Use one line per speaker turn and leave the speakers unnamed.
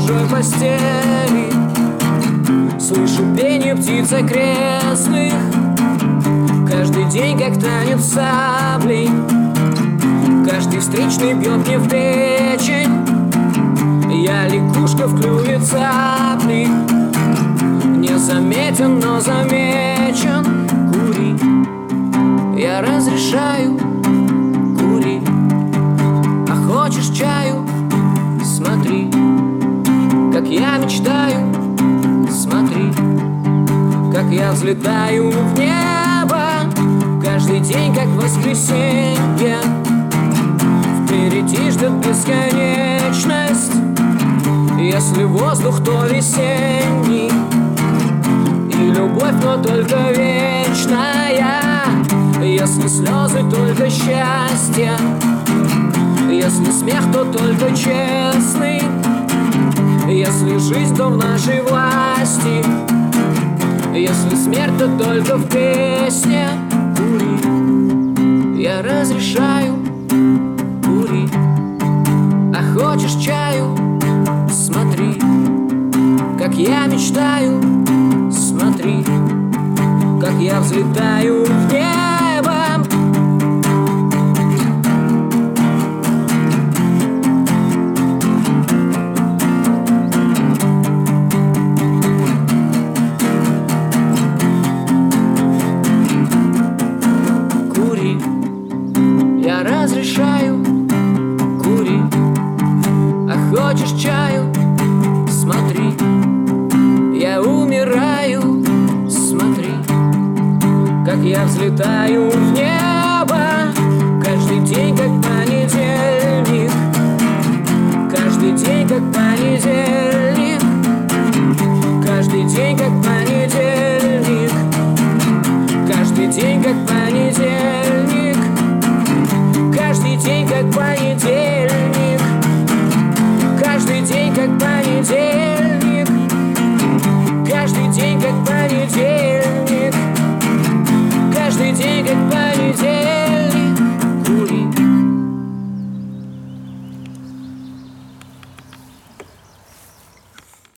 чужой постели. Слышу пение птиц окрестных, каждый день как танец саблей. Каждый встречный бьет мне в плечи, я лягушка в клюве цапли. Не заметен, но замечен. Кури, я разрешаю. Кури, а хочешь чаю? Смотри, как я мечтаю. Смотри, как я взлетаю в небо. Каждый день как воскресенье. Впереди ждет бесконечность. Если воздух, то весенний, и любовь, но только вечная. Если слезы, только счастье. Если смех, то только честный. Если жизнь, то в нашей власти. Если смерть, то только в песне. Кури, я разрешаю. Кури, а хочешь чаю? Смотри, как я мечтаю. Смотри, как я взлетаю в небо. Кури, я разрешаю. Кури, а хочешь чаю? Смотри, я умираю. Смотри, как я взлетаю в небо. Каждый день как понедельник. Каждый день как понедельник. Каждый день как понедельник. Каждый день как понедельник. Каждый день как понедельник.